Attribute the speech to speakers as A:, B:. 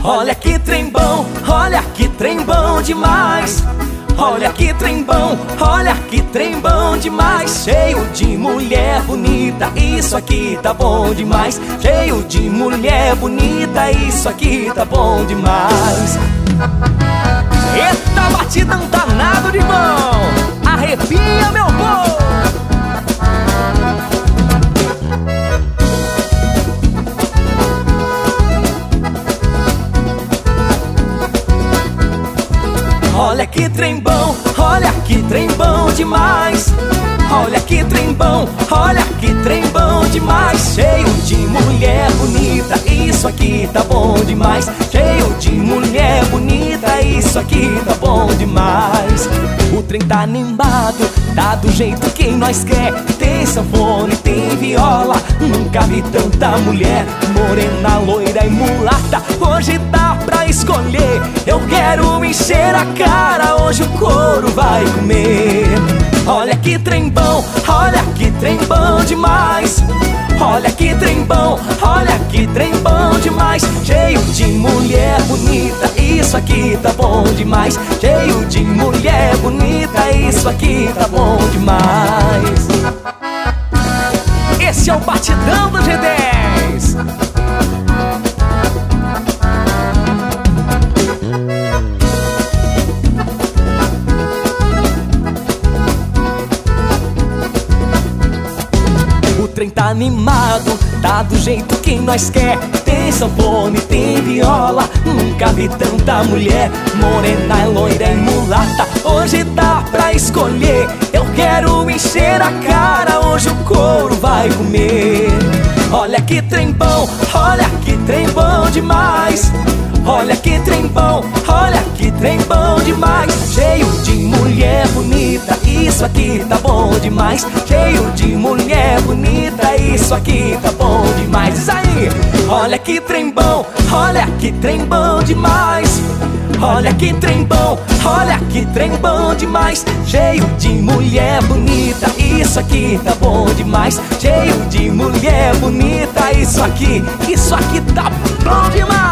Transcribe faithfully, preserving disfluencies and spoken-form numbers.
A: Olha que trem bom, olha que trem bom demais. Olha que trem bom, olha que trem bom demais. Cheio de mulher bonita, isso aqui tá bom demais. Cheio de mulher bonita, isso aqui tá bom demais. Eita batidão danado de mão, arrepia meu povo. Olha que trem bom, olha que trem bom demais. Olha que trem bom, olha que trem bom demais. Cheio de mulher bonita, isso aqui tá bom demais. Cheio de mulher bonita, isso aqui tá bom demais. O trem tá animado, tá do jeito que nós quer. Tem sanfone, tem viola, nunca vi tanta mulher. Morena, loira e mulata, hoje dá pra escolher. Eu quero encher a cara, hoje o couro vai comer. Olha que trem bom, olha que trem bom demais. Olha que trem bom, olha que trem bom demais. Cheio de mulher bonita, isso aqui tá bom demais. Cheio de mulher bonita, isso aqui tá bom demais. Esse é o batidão do G dez. O trem tá animado, tá do jeito que nós quer. Tem sanfone, tem viola, nunca vi tanta mulher. Morena, loira e mulata, hoje dá pra escolher. Eu quero encher a cara, hoje o couro vai comer. Olha que trem bom, olha que trem bom demais. Olha que trem bom, olha que trem bom demais. Cheio de mulher bonita, isso aqui tá bom demais. Cheio de mulher bonita, isso aqui tá bom demais. Diz aí, olha que trem bom, olha que trem bom demais. Olha que trem bom, olha que trem bom demais. Cheio de mulher bonita, isso aqui tá bom demais. Cheio de mulher bonita, isso aqui, isso aqui tá bom demais.